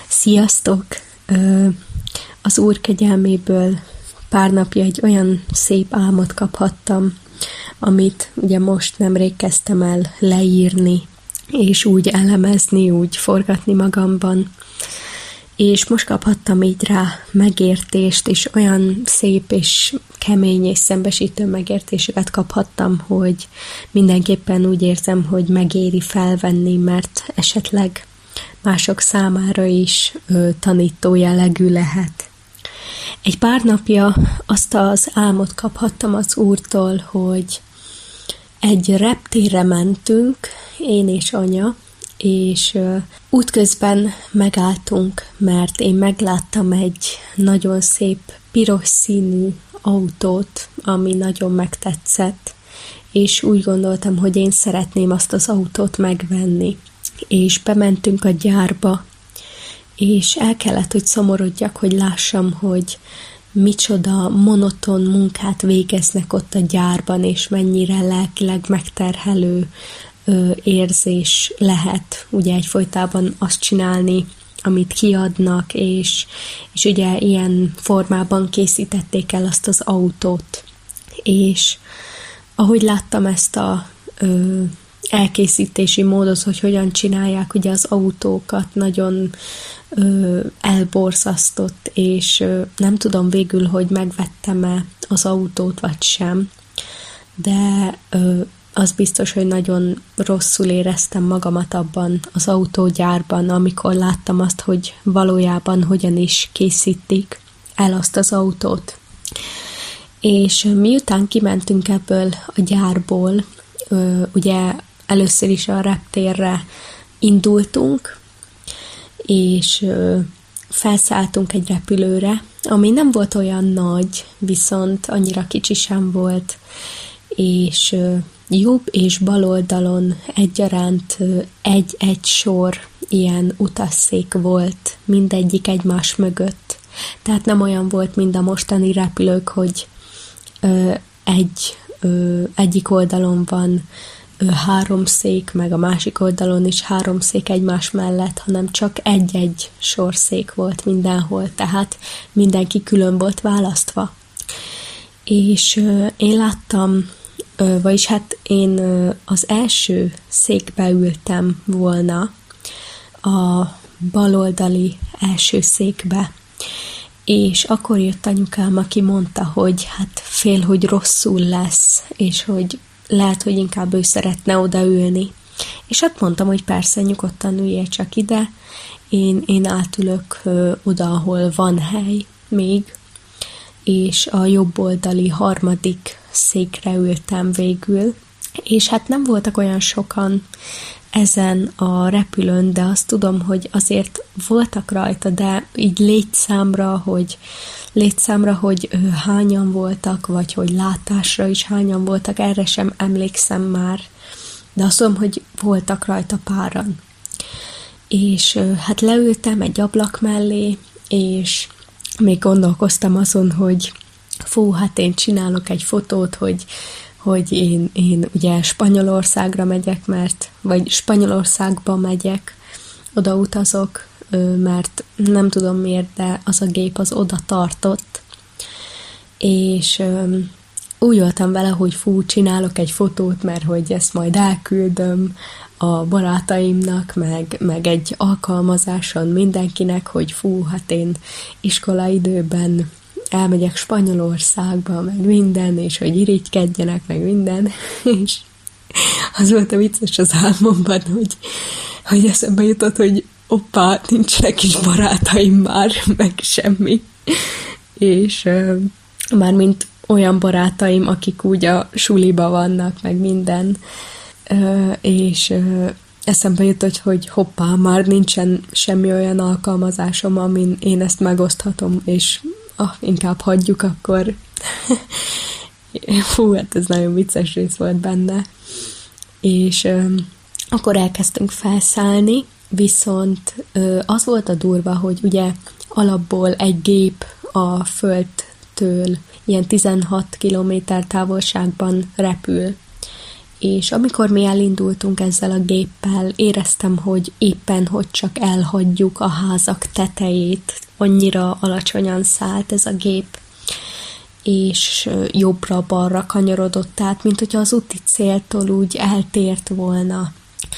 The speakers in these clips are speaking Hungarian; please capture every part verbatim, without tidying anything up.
Sziasztok! Az Úr kegyelméből pár napja egy olyan szép álmot kaphattam, amit ugye most nemrég kezdtem el leírni, és úgy elemezni, úgy forgatni magamban. És most kaphattam így rá megértést, és olyan szép és kemény és szembesítő megértéseket kaphattam, hogy mindenképpen úgy érzem, hogy megéri felvenni, mert esetleg mások számára is ö, tanító jellegű lehet. Egy pár napja azt az álmot kaphattam az Úrtól, hogy egy reptérre mentünk, én és anya, és ö, útközben megálltunk, mert én megláttam egy nagyon szép piros színű autót, ami nagyon megtetszett, és úgy gondoltam, hogy én szeretném azt az autót megvenni. És bementünk a gyárba, és el kellett, hogy szomorodjak, hogy lássam, hogy micsoda monoton munkát végeznek ott a gyárban, és mennyire lelkileg megterhelő ö, érzés lehet ugye egyfolytában azt csinálni, amit kiadnak, és, és ugye ilyen formában készítették el azt az autót. És ahogy láttam ezt a ö, elkészítési módot, hogy hogyan csinálják ugye az autókat, nagyon ö, elborzasztott, és ö, nem tudom végül, hogy megvettem-e az autót, vagy sem, de ö, az biztos, hogy nagyon rosszul éreztem magamat abban az autógyárban, amikor láttam azt, hogy valójában hogyan is készítik el azt az autót. És miután kimentünk ebből a gyárból, ö, ugye először is a reptérre indultunk, és ö, felszálltunk egy repülőre, ami nem volt olyan nagy, viszont annyira kicsi sem volt, és ö, jobb és bal oldalon egyaránt ö, egy-egy sor ilyen utasszék volt, mindegyik egymás mögött. Tehát nem olyan volt, mint a mostani repülők, hogy ö, egy, ö, egyik oldalon van három szék, meg a másik oldalon is három szék egymás mellett, hanem csak egy-egy sorszáék volt mindenhol, tehát mindenki külön volt választva. És ö, én láttam, ö, vagyis hát én ö, az első székbe ültem volna, a baloldali első székbe, és akkor jött anyukám, aki mondta, hogy hát fél, hogy rosszul lesz, és hogy lehet, hogy inkább ő szeretne odaülni. És hát mondtam, hogy persze, nyugodtan üljél csak ide, én, én átülök ö, oda, ahol van hely még, és a jobb oldali harmadik székre ültem végül, és hát nem voltak olyan sokan ezen a repülőn, de azt tudom, hogy azért voltak rajta, de így létszámra, hogy létszámra, hogy ö, hányan voltak, vagy hogy látásra is hányan voltak, erre sem emlékszem már, de azt tudom, hogy voltak rajta páran. És ö, hát leültem egy ablak mellé, és még gondolkoztam azon, hogy fú, hát én csinálok egy fotót, hogy hogy én, én ugye Spanyolországra megyek, mert, vagy Spanyolországba megyek, oda utazok, mert nem tudom miért, de az a gép az oda tartott, és úgy voltam vele, hogy fú, csinálok egy fotót, mert hogy ezt majd elküldöm a barátaimnak, meg, meg egy alkalmazáson mindenkinek, hogy fú, hát én iskolaidőben elmegyek Spanyolországba, meg minden, és hogy irigykedjenek, meg minden, és az volt a vicces az álmomban, hogy, hogy eszembe jutott, hogy oppá, nincsenek is barátaim már, meg semmi, és uh, mármint olyan barátaim, akik úgy a suliba vannak, meg minden, uh, és uh, eszembe jutott, hogy hoppá, már nincsen semmi olyan alkalmazásom, amin én ezt megoszthatom, és ah, inkább hagyjuk akkor. Fú, hát ez nagyon vicces rész volt benne. És ö, akkor elkezdtünk felszállni, viszont ö, az volt a durva, hogy ugye alapból egy gép a földtől ilyen tizenhat kilométer távolságban repül, és amikor mi elindultunk ezzel a géppel, éreztem, hogy éppen, hogy csak elhagyjuk a házak tetejét, annyira alacsonyan szállt ez a gép, és jobbra-balra kanyarodott át, mint hogyha az úti céltól úgy eltért volna.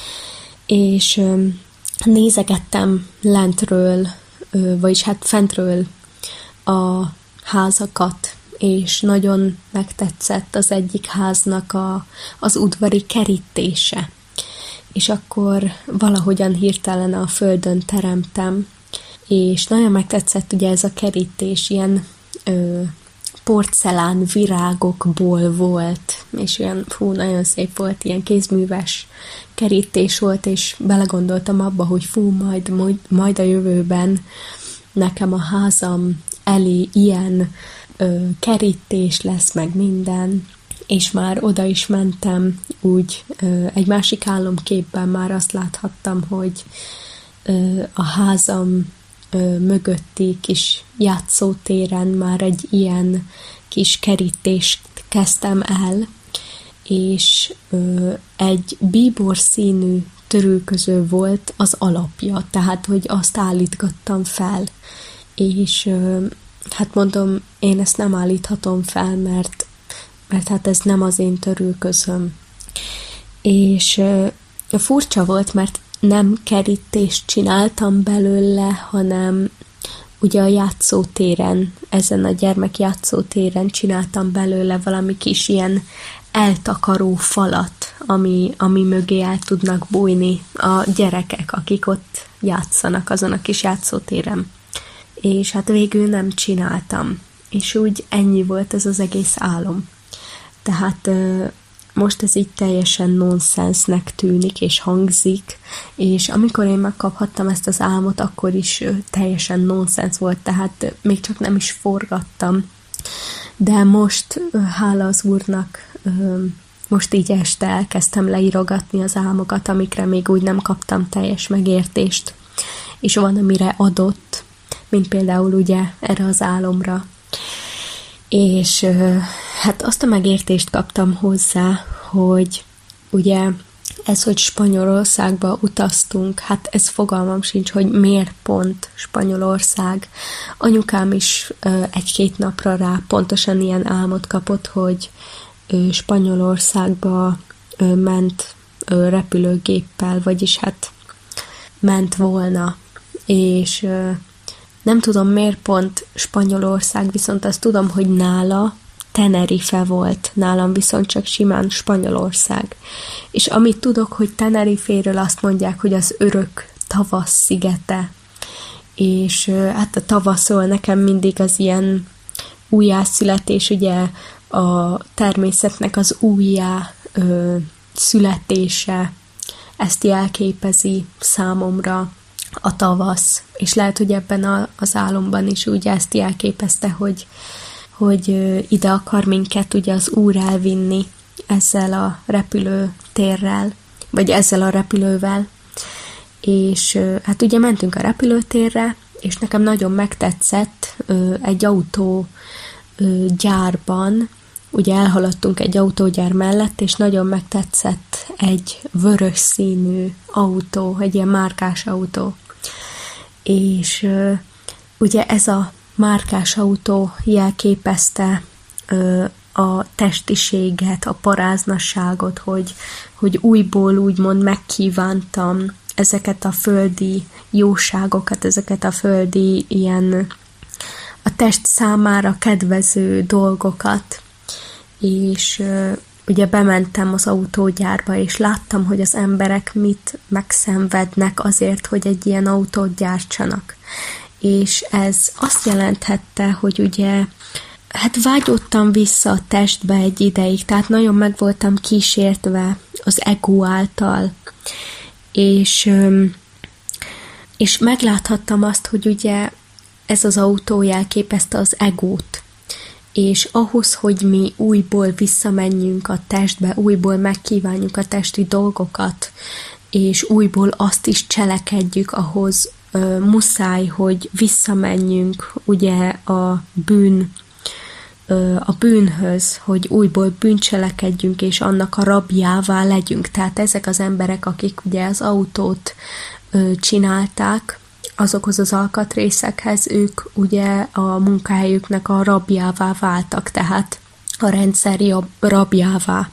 És nézegettem lentről, vagyis hát fentről a házakat, és nagyon megtetszett az egyik háznak a, az udvari kerítése. És akkor valahogyan hirtelen a földön teremtem, és nagyon megtetszett ugye ez a kerítés, ilyen ö, porcelán virágokból volt, és olyan, fú, nagyon szép volt, ilyen kézműves kerítés volt, és belegondoltam abba, hogy fú, majd, majd, majd a jövőben nekem a házam elé ilyen ö, kerítés lesz, meg minden, és már oda is mentem, úgy ö, egy másik álomképben már azt láthattam, hogy ö, a házam ö, mögötti kis játszótéren már egy ilyen kis kerítést kezdtem el, és ö, egy bíbor színű törülköző volt az alapja, tehát, hogy azt állítgattam fel, és ö, hát mondom, én ezt nem állíthatom fel, mert, mert hát ez nem az én törülközöm. És ö, furcsa volt, mert nem kerítést csináltam belőle, hanem ugye a játszótéren, ezen a gyermek játszótéren csináltam belőle valami kis ilyen eltakaró falat, ami, ami mögé el tudnak bújni a gyerekek, akik ott játszanak azon a kis játszótéren. És hát végül nem csináltam. És úgy ennyi volt ez az egész álom. Tehát most ez így teljesen nonsensnek tűnik és hangzik, és amikor én megkaphattam ezt az álmot, akkor is teljesen nonsens volt, tehát még csak nem is forgattam. De most, hála az Úrnak, most így este elkezdtem leírogatni az álmokat, amikre még úgy nem kaptam teljes megértést, és van, amire adott, mint például ugye erre az álomra. És hát azt a megértést kaptam hozzá, hogy ugye ez, hogy Spanyolországba utaztunk, hát ez fogalmam sincs, hogy miért pont Spanyolország. Anyukám is egy-két napra rá pontosan ilyen álmot kapott, hogy Spanyolországba ment repülőgéppel, vagyis hát ment volna, és nem tudom miért pont Spanyolország, viszont azt tudom, hogy nála Tenerife volt, nálam viszont csak simán Spanyolország. És amit tudok, hogy Teneriféről azt mondják, hogy az örök tavasz szigete, és hát a tavaszról nekem mindig az ilyen újjászületés, ugye a természetnek az újjá ö, születése, ezt jelképezi számomra a tavasz, és lehet, hogy ebben a, az álomban is úgy ezt jelképezte, hogy, hogy ide akar minket ugye az Úr elvinni ezzel a repülőtérrel, vagy ezzel a repülővel, és hát ugye mentünk a repülőtérre, és nekem nagyon megtetszett egy autó gyárban, ugye elhaladtunk egy autógyár mellett, és nagyon megtetszett egy vörös színű autó, egy ilyen márkás autó. És uh, ugye ez a márkás autó jelképezte uh, a testiséget, a paráznasságot, hogy, hogy újból úgymond megkívántam ezeket a földi jóságokat, ezeket a földi ilyen a test számára kedvező dolgokat, és uh, ugye bementem az autógyárba, és láttam, hogy az emberek mit megszenvednek azért, hogy egy ilyen autót gyártsanak. És ez azt jelenthette, hogy ugye, hát vágyottam vissza a testbe egy ideig, tehát nagyon meg voltam kísértve az ego által, és, és megláthattam azt, hogy ugye ez az autó jelképezte az egót, és ahhoz, hogy mi újból visszamenjünk a testbe, újból megkívánjuk a testi dolgokat, és újból azt is cselekedjük, ahhoz ö, muszáj, hogy visszamenjünk ugye a bűn a bűnhöz, hogy újból bűncselekedjünk, és annak a rabjává legyünk. Tehát ezek az emberek, akik ugye az autót csinálták, azokhoz az alkatrészekhez, ők ugye a munkahelyüknek a rabjává váltak, tehát a rendszer rabjává.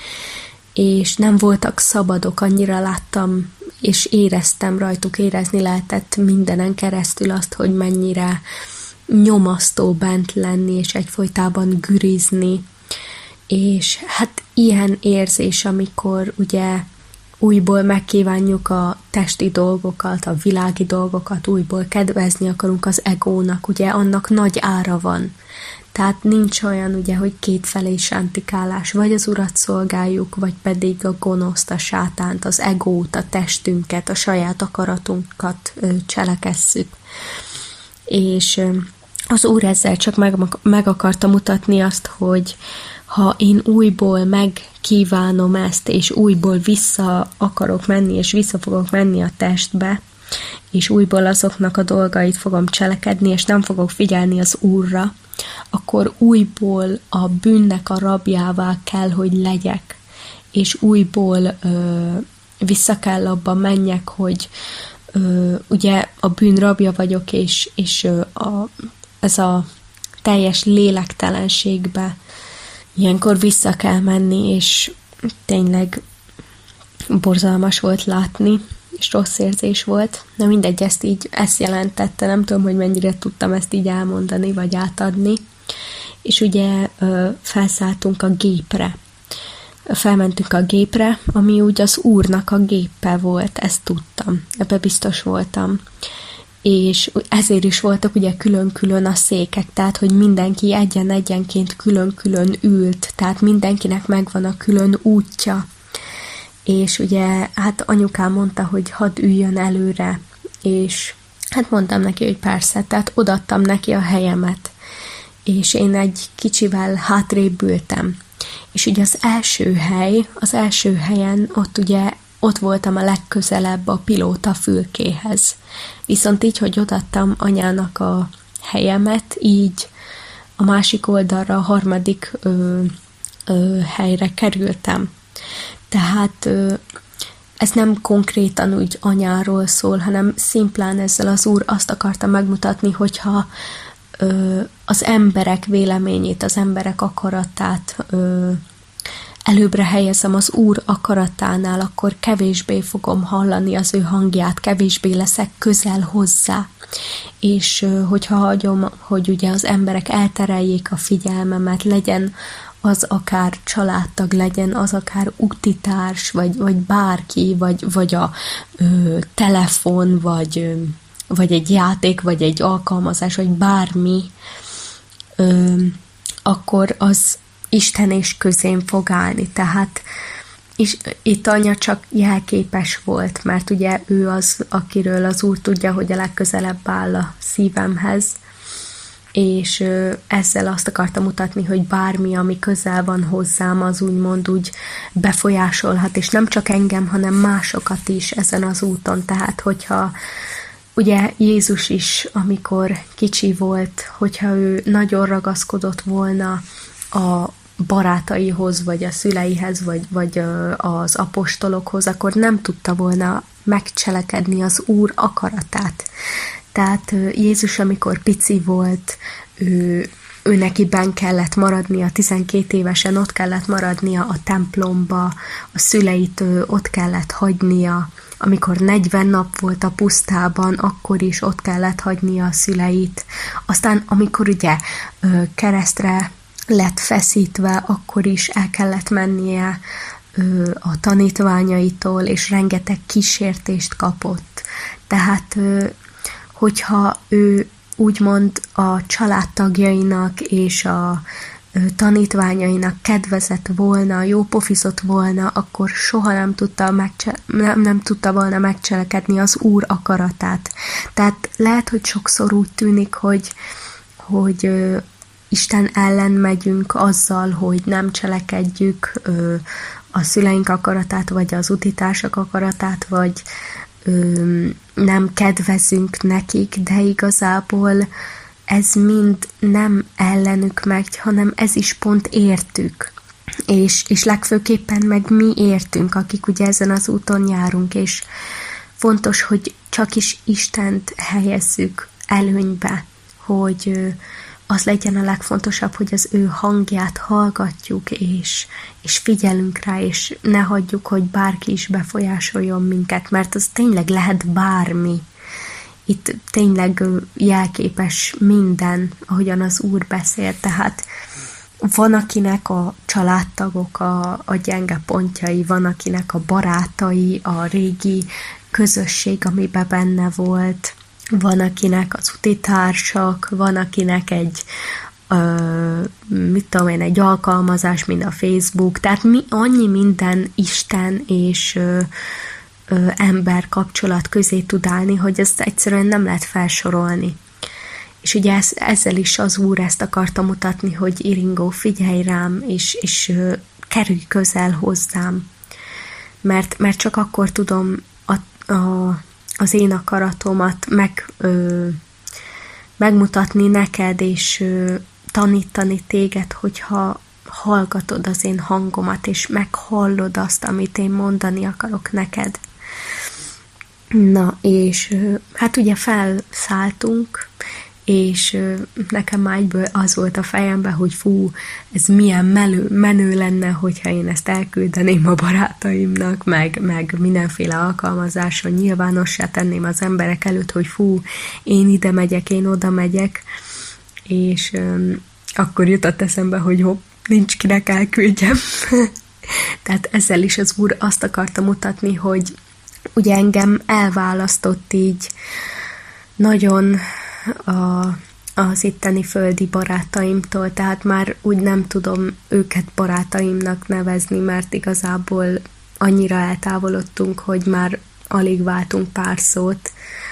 És nem voltak szabadok, annyira láttam, és éreztem rajtuk, érezni lehetett mindenen keresztül azt, hogy mennyire nyomasztó bent lenni, és egyfolytában gürizni. És hát ilyen érzés, amikor ugye újból megkívánjuk a testi dolgokat, a világi dolgokat, újból kedvezni akarunk az egónak, ugye annak nagy ára van. Tehát nincs olyan, ugye, hogy kétfelé sántikálás, vagy az Urat szolgáljuk, vagy pedig a gonoszt, a sátánt, az egót, a testünket, a saját akaratunkat cselekesszük. És az Úr ezzel csak meg, meg akarta mutatni azt, hogy ha én újból megkívánom ezt, és újból vissza akarok menni, és vissza fogok menni a testbe, és újból azoknak a dolgait fogom cselekedni, és nem fogok figyelni az Úrra, akkor újból a bűnnek a rabjává kell, hogy legyek, és újból ö, vissza kell abba menjek, hogy ö, ugye a bűn rabja vagyok, és, és ö, a, ez a teljes lélektelenségbe ilyenkor vissza kell menni, és tényleg borzalmas volt látni, és rossz érzés volt. Na mindegy, ezt így, ezt jelentette, nem tudom, hogy mennyire tudtam ezt így elmondani, vagy átadni. És ugye felszálltunk a gépre. Felmentünk a gépre, ami úgy az Úrnak a gépe volt, ezt tudtam, ebbe biztos voltam. És ezért is voltak ugye külön-külön a székek, tehát, hogy mindenki egyen-egyenként külön-külön ült, tehát mindenkinek megvan a külön útja. És ugye, hát anyukám mondta, hogy hadd üljön előre, és hát mondtam neki, hogy persze, tehát odaadtam neki a helyemet, és én egy kicsivel hátrébb ültem. És ugye az első hely, az első helyen ott ugye ott voltam a legközelebb a pilóta fülkéhez. Viszont így, hogy odaadtam anyának a helyemet, így a másik oldalra, a harmadik ö, ö, helyre kerültem. Tehát ö, ez nem konkrétan úgy anyáról szól, hanem szimplán ezzel az Úr azt akarta megmutatni, hogyha ö, az emberek véleményét, az emberek akaratát ö, előbbre helyezem az Úr akaratánál, akkor kevésbé fogom hallani az ő hangját, kevésbé leszek közel hozzá. És hogyha hagyom, hogy ugye az emberek eltereljék a figyelmemet, legyen az akár családtag, legyen az akár útitárs, vagy, vagy bárki, vagy, vagy a ö, telefon, vagy, ö, vagy egy játék, vagy egy alkalmazás, vagy bármi, ö, akkor az Isten és közém fog állni. Tehát és itt anya csak jelképes volt, mert ugye ő az, akiről az Úr tudja, hogy a legközelebb áll a szívemhez, és ezzel azt akarta mutatni, hogy bármi, ami közel van hozzám, az úgymond úgy befolyásolhat, és nem csak engem, hanem másokat is ezen az úton. Tehát, hogyha ugye Jézus is, amikor kicsi volt, hogyha ő nagyon ragaszkodott volna a barátaihoz, vagy a szüleihez, vagy, vagy az apostolokhoz, akkor nem tudta volna megcselekedni az Úr akaratát. Tehát Jézus, amikor pici volt, ő, ő neki benn kellett maradnia, tizenkét évesen ott kellett maradnia a templomba, a szüleit ott kellett hagynia, amikor negyven nap volt a pusztában, akkor is ott kellett hagynia a szüleit. Aztán, amikor ugye keresztre lett feszítve, akkor is el kellett mennie a tanítványaitól, és rengeteg kísértést kapott. Tehát, hogyha ő úgymond a családtagjainak és a tanítványainak kedvezett volna, jó pofizott volna, akkor soha nem tudta, megcse- nem, nem tudta volna megcselekedni az Úr akaratát. Tehát lehet, hogy sokszor úgy tűnik, hogy, hogy Isten ellen megyünk azzal, hogy nem cselekedjük ö, a szüleink akaratát, vagy az utitársak akaratát, vagy ö, nem kedvezünk nekik, de igazából ez mind nem ellenük megy, hanem ez is pont értük. És, és legfőképpen meg mi értünk, akik ugye ezen az úton járunk, és fontos, hogy csak is Istent helyezzük előnybe, hogy az legyen a legfontosabb, hogy az ő hangját hallgatjuk, és, és figyelünk rá, és ne hagyjuk, hogy bárki is befolyásoljon minket, mert az tényleg lehet bármi. Itt tényleg jelképes minden, ahogyan az Úr beszél, tehát van, akinek a családtagok a, a gyenge pontjai, van, akinek a barátai, a régi közösség, amiben benne volt, van, akinek az utitársak, van, akinek egy ö, mit tudom én, egy alkalmazás, mint a Facebook, tehát mi, annyi minden Isten és ö, ö, ember kapcsolat közé tud állni, hogy ezt egyszerűen nem lehet felsorolni. És ugye ez, ezzel is az Úr ezt akarta mutatni, hogy Iringó, figyelj rám, és, és ö, kerülj közel hozzám, mert, mert csak akkor tudom a, a az én akaratomat meg, ö, megmutatni neked, és ö, tanítani téged, hogyha hallgatod az én hangomat, és meghallod azt, amit én mondani akarok neked. Na, és ö, hát ugye felszálltunk, és ö, nekem már egyből az volt a fejemben, hogy fú, ez milyen menő, menő lenne, hogyha én ezt elküldeném a barátaimnak, meg, meg mindenféle alkalmazáson nyilvánossá tenném az emberek előtt, hogy fú, én ide megyek, én oda megyek, és ö, akkor jutott eszembe, hogy hopp, nincs kinek elküldjem. Tehát ezzel is az Úr azt akarta mutatni, hogy ugye engem elválasztott így nagyon a, az itteni földi barátaimtól, tehát már úgy nem tudom őket barátaimnak nevezni, mert igazából annyira eltávolodtunk, hogy már alig váltunk pár szót,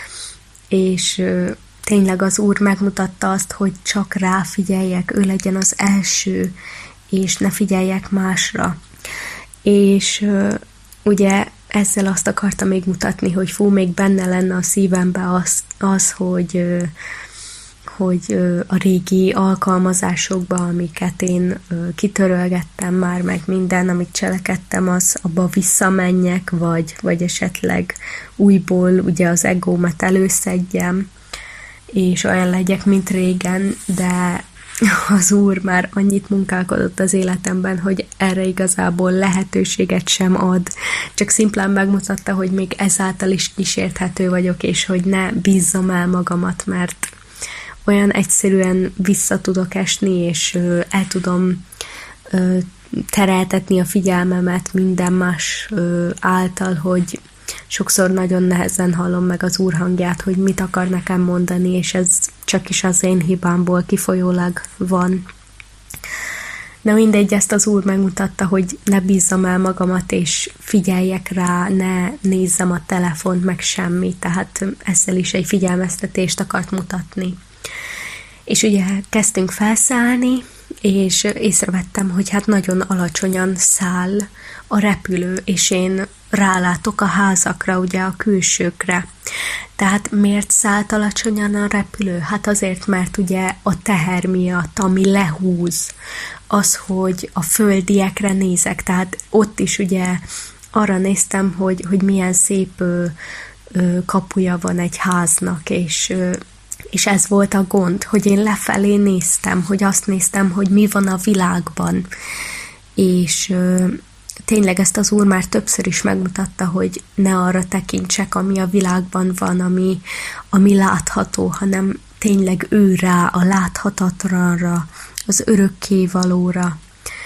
és ö, tényleg az Úr megmutatta azt, hogy csak ráfigyeljek, ő legyen az első, és ne figyeljek másra. És ö, ugye ezzel azt akarta még mutatni, hogy fú, még benne lenne a szívembe az, az hogy, hogy a régi alkalmazásokba, amiket én kitörölgettem már, meg minden, amit cselekedtem, az abba visszamenjek, vagy, vagy esetleg újból ugye az egómat előszedjem, és olyan legyek, mint régen, de az Úr már annyit munkálkodott az életemben, hogy erre igazából lehetőséget sem ad. Csak szimplán megmutatta, hogy még ezáltal is kísérthető vagyok, és hogy ne bízzam el magamat, mert olyan egyszerűen vissza tudok esni, és el tudom tereltetni a figyelmemet minden más által, hogy sokszor nagyon nehezen hallom meg az Úr hangját, hogy mit akar nekem mondani, és ez csak is az én hibámból kifolyólag van. De mindegy, ezt az Úr megmutatta, hogy ne bízzam el magamat, és figyeljek rá, ne nézzem a telefont, meg semmi, tehát ezzel is egy figyelmeztetést akart mutatni. És ugye kezdtünk felszállni, és észrevettem, hogy hát nagyon alacsonyan száll a repülő, és én rálátok a házakra, ugye a külsőkre. Tehát miért szállt alacsonyan a repülő? Hát azért, mert ugye a teher miatt, ami lehúz, az, hogy a földiekre nézek, tehát ott is ugye arra néztem, hogy, hogy milyen szép ö, ö, kapuja van egy háznak, és ö, és ez volt a gond, hogy én lefelé néztem, hogy azt néztem, hogy mi van a világban. És ö, tényleg ezt az Úr már többször is megmutatta, hogy ne arra tekintsek, ami a világban van, ami, ami látható, hanem tényleg ő rá, a láthatatlanra, az örökkévalóra.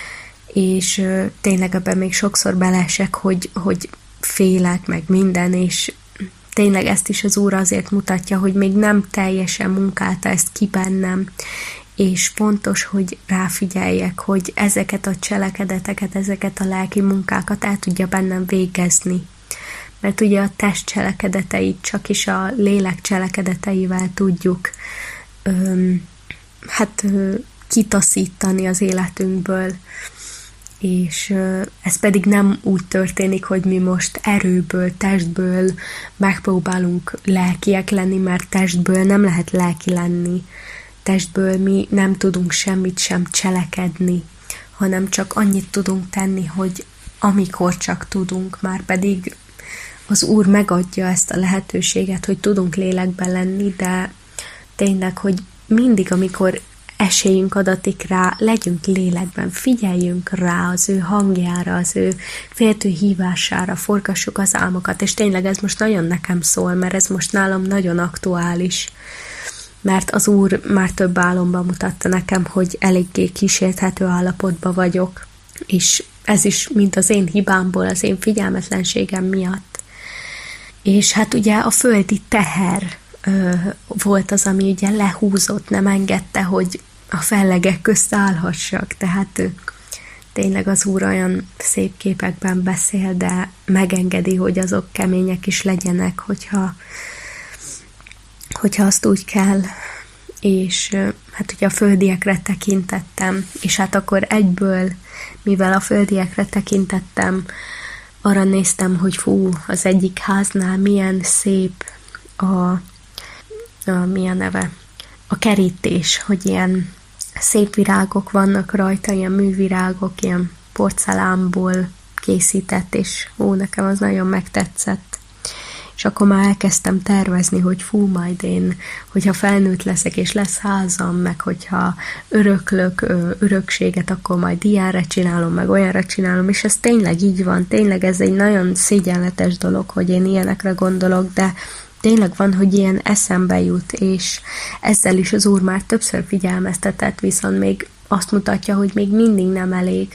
És ö, tényleg ebben még sokszor beleesek, hogy, hogy félek, meg minden, és tényleg ezt is az Úr azért mutatja, hogy még nem teljesen munkálta ezt ki bennem, és fontos, hogy ráfigyeljek, hogy ezeket a cselekedeteket, ezeket a lelki munkákat el tudja bennem végezni. Mert ugye a test cselekedeteit csak is a lélek cselekedeteivel tudjuk öm, hát ö, kitaszítani az életünkből, és ez pedig nem úgy történik, hogy mi most erőből, testből megpróbálunk lelkiek lenni, mert testből nem lehet lelki lenni. testből mi nem tudunk semmit sem cselekedni, hanem csak annyit tudunk tenni, hogy amikor csak tudunk, már pedig az Úr megadja ezt a lehetőséget, hogy tudunk lélekben lenni, de tényleg, hogy mindig, amikor esélyünk adatik rá, legyünk lélekben, figyeljünk rá az ő hangjára, az ő féltő hívására, forgassuk az álmokat, és tényleg ez most nagyon nekem szól, mert ez most nálam nagyon aktuális, mert az Úr már több álomban mutatta nekem, hogy eléggé kísérthető állapotban vagyok, és ez is mind az én hibámból, az én figyelmetlenségem miatt. És hát ugye a földi teher ö, volt az, ami ugye lehúzott, nem engedte, hogy a fellegek közt állhassak, tehát ö, tényleg az Úr olyan szép képekben beszél, de megengedi, hogy azok kemények is legyenek, hogyha, hogyha azt úgy kell, és ö, hát ugye a földiekre tekintettem, és hát akkor egyből, mivel a földiekre tekintettem, arra néztem, hogy fú, az egyik háznál milyen szép a, a mi a neve, a kerítés, hogy ilyen szép virágok vannak rajta, ilyen művirágok, ilyen porcelánból készített, és ó, nekem az nagyon megtetszett. És akkor már elkezdtem tervezni, hogy fú, majd én, hogyha felnőtt leszek, és lesz házam, meg hogyha öröklök örökséget, akkor majd ilyenre csinálom, meg olyanra csinálom, és ez tényleg így van, tényleg ez egy nagyon szégyenletes dolog, hogy én ilyenekre gondolok, de tényleg van, hogy ilyen eszembe jut, és ezzel is az Úr már többször figyelmeztetett, viszont még azt mutatja, hogy még mindig nem elég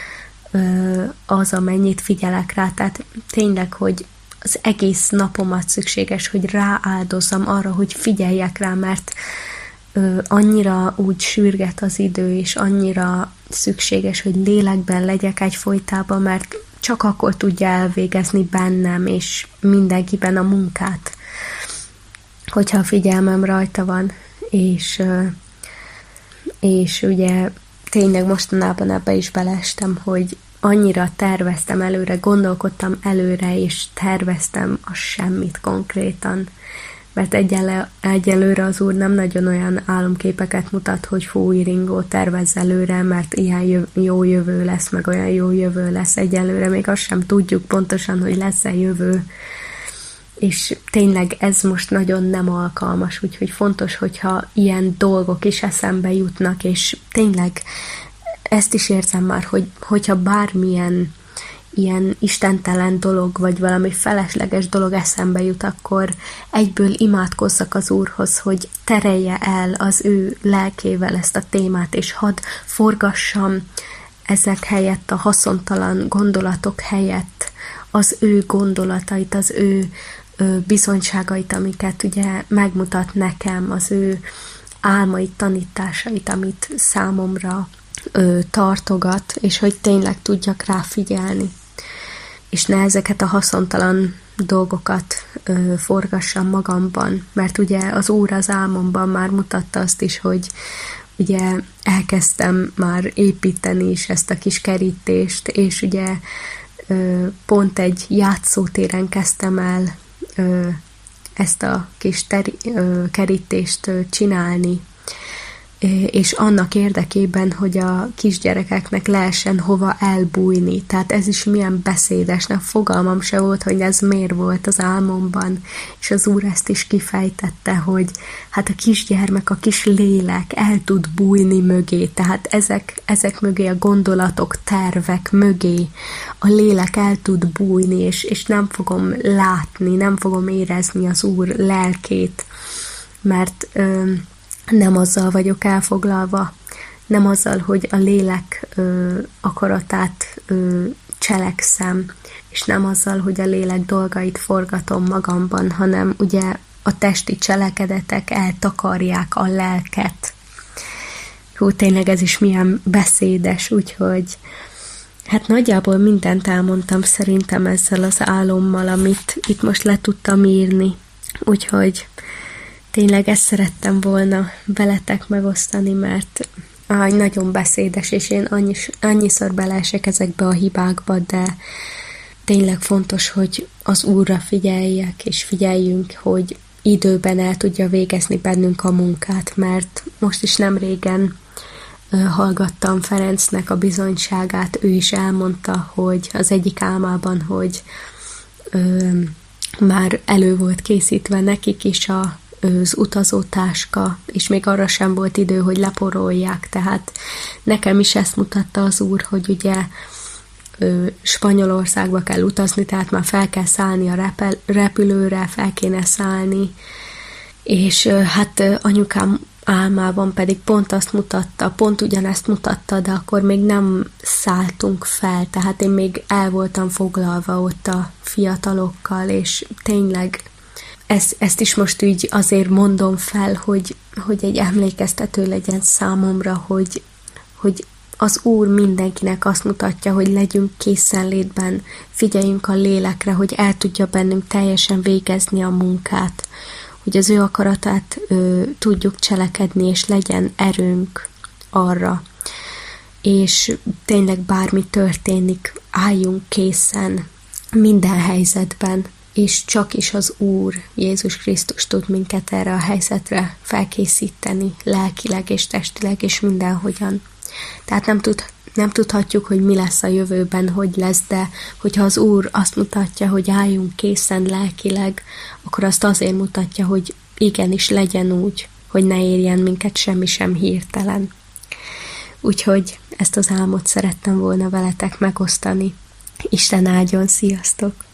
az, amennyit figyelek rá, tehát tényleg, hogy az egész napomat szükséges, hogy rááldozzam arra, hogy figyeljek rá, mert ö, annyira úgy sürget az idő, és annyira szükséges, hogy lélekben legyek egyfolytában, mert csak akkor tudja elvégezni bennem, és mindenkiben a munkát, hogyha a figyelmem rajta van, és, ö, és ugye tényleg mostanában ebbe is beleestem, hogy annyira terveztem előre, gondolkodtam előre, és terveztem a semmit konkrétan. Mert egyelő, egyelőre az Úr nem nagyon olyan álomképeket mutat, hogy fú, Iringó, tervezz előre, mert ilyen jöv, jó jövő lesz, meg olyan jó jövő lesz. Egyelőre még azt sem tudjuk pontosan, hogy lesz-e jövő. És tényleg ez most nagyon nem alkalmas, úgyhogy fontos, hogyha ilyen dolgok is eszembe jutnak, és tényleg ezt is érzem már, hogy, hogyha bármilyen ilyen istentelen dolog, vagy valami felesleges dolog eszembe jut, akkor egyből imádkozzak az Úrhoz, hogy terelje el az ő lelkével ezt a témát, és hadd forgassam ezek helyett, a haszontalan gondolatok helyett az ő gondolatait, az ő ö, bizonyságait, amiket ugye megmutat nekem, az ő álmait, tanításait, amit számomra ö, tartogat, és hogy tényleg tudjak rá figyelni, és ne ezeket a haszontalan dolgokat ö, forgassam magamban, mert ugye az Úr az álmomban már mutatta azt is, hogy ugye elkezdtem már építeni is ezt a kis kerítést, és ugye ö, pont egy játszótéren kezdtem el ö, ezt a kis teri, ö, kerítést ö, csinálni, és annak érdekében, hogy a kisgyerekeknek lehessen hova elbújni. Tehát ez is milyen beszédesnek, fogalmam se volt, hogy ez miért volt az álmomban, és az Úr ezt is kifejtette, hogy hát a kisgyermek, a kis lélek el tud bújni mögé, tehát ezek, ezek mögé a gondolatok, tervek mögé a lélek el tud bújni, és, és nem fogom látni, nem fogom érezni az Úr lelkét, mert ö, nem azzal vagyok elfoglalva, nem azzal, hogy a lélek ö, akaratát ö, cselekszem, és nem azzal, hogy a lélek dolgait forgatom magamban, hanem ugye a testi cselekedetek eltakarják a lelket. Hú, tényleg ez is milyen beszédes, úgyhogy hát nagyjából mindent elmondtam szerintem ezzel az álommal, amit itt most le tudtam írni, úgyhogy tényleg ezt szerettem volna veletek megosztani, mert áj, nagyon beszédes, és én annyis, annyiszor beleesek ezekbe a hibákba, de tényleg fontos, hogy az Úrra figyeljek, és figyeljünk, hogy időben el tudja végezni bennünk a munkát, mert most is nem régen hallgattam Ferencnek a bizonyságát, ő is elmondta, hogy az egyik álmában, hogy ö, már elő volt készítve nekik is a, az utazótáska, és még arra sem volt idő, hogy leporolják, tehát nekem is ezt mutatta az Úr, hogy ugye ö, Spanyolországba kell utazni, tehát már fel kell szállni a repel, repülőre, fel kéne szállni, és ö, hát ö, anyukám álmában pedig pont azt mutatta, pont ugyanezt mutatta, de akkor még nem szálltunk fel, tehát én még el voltam foglalva ott a fiatalokkal, és tényleg ezt, ezt is most úgy azért mondom fel, hogy, hogy egy emlékeztető legyen számomra, hogy, hogy az Úr mindenkinek azt mutatja, hogy legyünk készenlétben, figyeljünk a lélekre, hogy el tudja bennünk teljesen végezni a munkát, hogy az ő akaratát ö, tudjuk cselekedni, és legyen erőnk arra. És tényleg bármi történik, álljunk készen minden helyzetben, és csak is az Úr, Jézus Krisztus tud minket erre a helyzetre felkészíteni, lelkileg és testileg, és mindenhogyan. Tehát nem, tud, nem tudhatjuk, hogy mi lesz a jövőben, hogy lesz, de hogyha az Úr azt mutatja, hogy álljunk készen lelkileg, akkor azt azért mutatja, hogy igenis legyen úgy, hogy ne érjen minket semmi sem hirtelen. Úgyhogy ezt az álmot szerettem volna veletek megosztani. Isten áldjon, sziasztok!